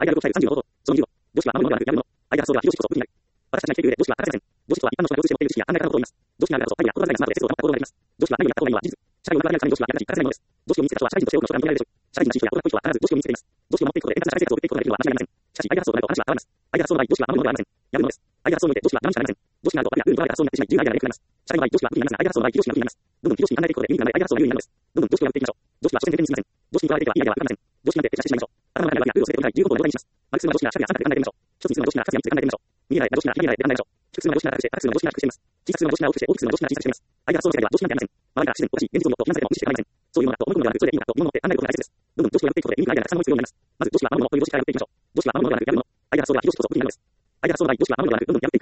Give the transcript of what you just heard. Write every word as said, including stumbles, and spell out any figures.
アイダルごさんじゅうの方法、そのにじゅうを、常識は守るものではなく、やるもの。アイダルそうが非常識こそ僕になる。私たちが生きている上で常識は正しません。常識とは一般の人が共通して持っている知識や考え方のことを言います。常識があるからこそ、パリや言葉遣いなど説を保った行動ができます。常識は何をやった方がいいのは事実。社会を学ばないために常識は役立ち欠かせないものです。常識を見つけた人は社会人として多くの人が認められるでしょう。社会人の人やオタク人は必ず常識を見つけています。常識を持っていくことで円滑な社会生活を送っていくことができるのは間違いありません。しかし、アイダル発想がないと話は変わらないです。アイダル発想の場合、常識は守るものではありません。やるものです。アイダル発想において常識は学ぶしかありません。常識があるとパリや運に取られた発想になってしまい、自由なアイデアがなくなります。社会の場合、常識は武器になりますが、アイダル発想の場合、非常識が武器になります。どんどん非常識に考えていくことで意味がないアイダル発想が有利になるのです。どんどん常識を破っていきましょう。常識は所詮全然に過ぎません。常識にとらわれていては未来はわかりません。常識なんて手下してしまいましょう。頭の中にはルールを全て置き換え、言うことを動画にします。マルクスの常識なら社会や三角で考えてみましょう。一つに住む常識なら数や三つで考えてみましょう。見えない常識なら非見えないで考えましょう。複数の常識なら隠して、多数の常識なら隠しています。小さく数の常識なら多くして、大きく数の常識なら小さくしています。アイダル発想の世界では常識なんてありません。周りから不自然、おかしい、現実を見ると非難されても無視して構いません。そういうものだと思い込むのではなく、それでいいのだというものを持って考えることが大切です。どんどん常識を破っていくことで意味がないアイデアがたくさん思いつくようになります。まず常識は守るものという常識から破っていきましょう。常識は守るものではなく、やるもの。アイデア発想が非常識こそ武器になるのです。アイデア発想の場合、常識は守るものではなく、どんどん破っていく